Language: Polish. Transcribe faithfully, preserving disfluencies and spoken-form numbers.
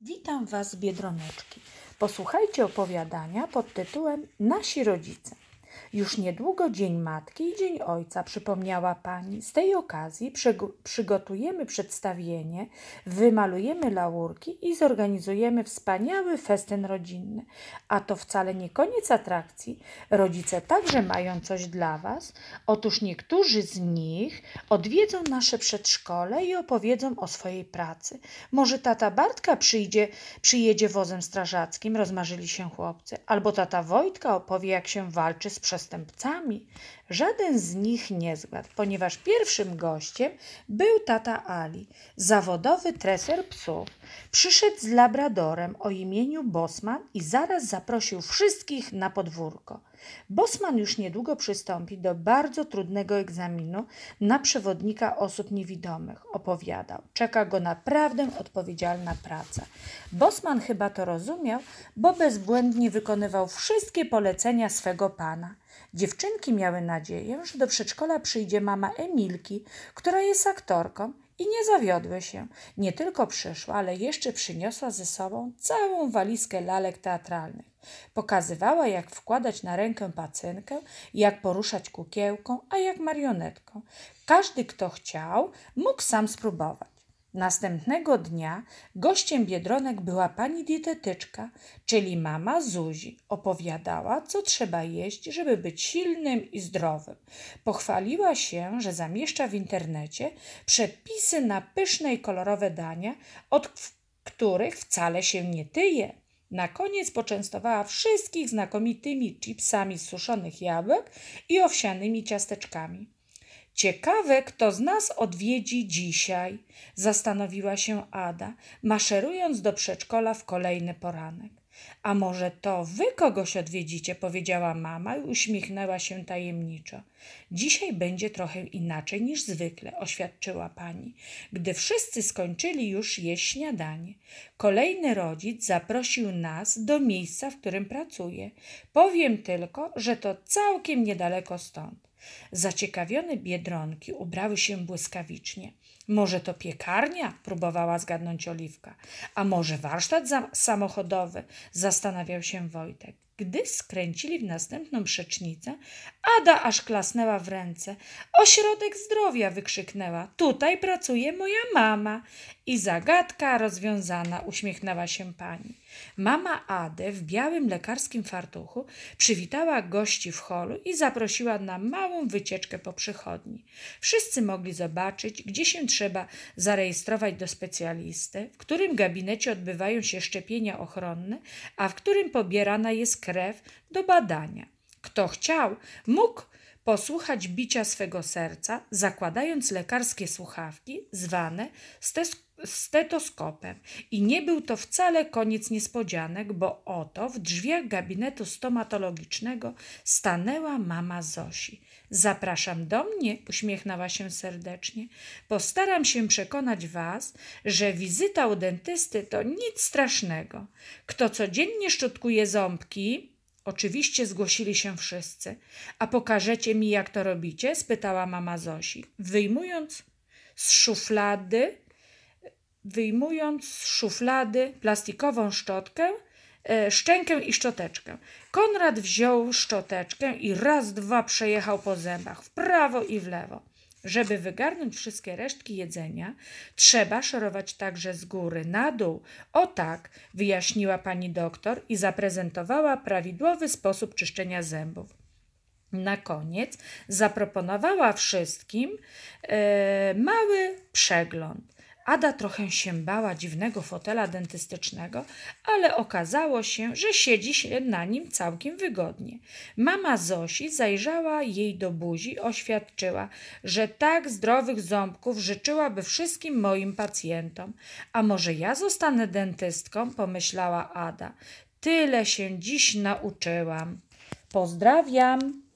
Witam Was, Biedroneczki. Posłuchajcie opowiadania pod tytułem Nasi rodzice. Już niedługo Dzień Matki i Dzień Ojca, przypomniała pani. Z tej okazji przyg- przygotujemy przedstawienie, wymalujemy laurki i zorganizujemy wspaniały festyn rodzinny. A to wcale nie koniec atrakcji. Rodzice także mają coś dla Was. Otóż niektórzy z nich odwiedzą nasze przedszkole i opowiedzą o swojej pracy. Może tata Bartka przyjdzie, przyjedzie wozem strażackim, rozmarzyli się chłopcy. Albo tata Wojtka opowie, jak się walczy z przestępcami. Żaden z nich nie zgadł, ponieważ pierwszym gościem był tata Ali, zawodowy treser psów. Przyszedł z labradorem o imieniu Bosman i zaraz zaprosił wszystkich na podwórko. Bosman już niedługo przystąpi do bardzo trudnego egzaminu na przewodnika osób niewidomych, opowiadał. Czeka go naprawdę odpowiedzialna praca. Bosman chyba to rozumiał, bo bezbłędnie wykonywał wszystkie polecenia swego pana. Dziewczynki miały nadzieję, że do przedszkola przyjdzie mama Emilki, która jest aktorką, i nie zawiodły się. Nie tylko przyszła, ale jeszcze przyniosła ze sobą całą walizkę lalek teatralnych. Pokazywała, jak wkładać na rękę pacynkę, jak poruszać kukiełką, a jak marionetką. Każdy, kto chciał, mógł sam spróbować. Następnego dnia gościem Biedronek była pani dietetyczka, czyli mama Zuzi. Opowiadała, co trzeba jeść, żeby być silnym i zdrowym. Pochwaliła się, że zamieszcza w internecie przepisy na pyszne i kolorowe dania, od których wcale się nie tyje. Na koniec poczęstowała wszystkich znakomitymi chipsami z suszonych jabłek i owsianymi ciasteczkami. Ciekawe, kto z nas odwiedzi dzisiaj, zastanowiła się Ada, maszerując do przedszkola w kolejny poranek. A może to wy kogoś odwiedzicie, powiedziała mama i uśmiechnęła się tajemniczo. Dzisiaj będzie trochę inaczej niż zwykle, oświadczyła pani, gdy wszyscy skończyli już jeść śniadanie. Kolejny rodzic zaprosił nas do miejsca, w którym pracuje. Powiem tylko, że to całkiem niedaleko stąd. Zaciekawione Biedronki ubrały się błyskawicznie. Może to piekarnia? Próbowała zgadnąć Oliwka. A może warsztat samochodowy? Zastanawiał się Wojtek. Gdy skręcili w następną przecznicę, Ada aż klasnęła w ręce. Ośrodek zdrowia, wykrzyknęła. Tutaj pracuje moja mama. I zagadka rozwiązana, uśmiechnęła się pani. Mama Ady w białym lekarskim fartuchu przywitała gości w holu i zaprosiła na małą wycieczkę po przychodni. Wszyscy mogli zobaczyć, gdzie się trzeba zarejestrować do specjalisty, w którym gabinecie odbywają się szczepienia ochronne, a w którym pobierana jest krew do badania. Kto chciał, mógł posłuchać bicia swego serca, zakładając lekarskie słuchawki zwane stetoskopem. I nie był to wcale koniec niespodzianek, bo oto w drzwiach gabinetu stomatologicznego stanęła mama Zosi. Zapraszam do mnie, uśmiechnęła się serdecznie. Postaram się przekonać was, że wizyta u dentysty to nic strasznego. Kto codziennie szczotkuje ząbki? Oczywiście zgłosili się wszyscy. A pokażecie mi, jak to robicie? Spytała mama Zosi, wyjmując z szuflady, wyjmując z szuflady plastikową szczotkę, e, szczękę i szczoteczkę. Konrad wziął szczoteczkę i raz, dwa przejechał po zębach, w prawo i w lewo. Żeby wygarnąć wszystkie resztki jedzenia, trzeba szorować także z góry na dół. O tak, wyjaśniła pani doktor i zaprezentowała prawidłowy sposób czyszczenia zębów. Na koniec zaproponowała wszystkim e, mały przegląd. Ada trochę się bała dziwnego fotela dentystycznego, ale okazało się, że siedzi się na nim całkiem wygodnie. Mama Zosi zajrzała jej do buzi i oświadczyła, że tak zdrowych ząbków życzyłaby wszystkim moim pacjentom. A może ja zostanę dentystką? Pomyślała Ada. Tyle się dziś nauczyłam. Pozdrawiam.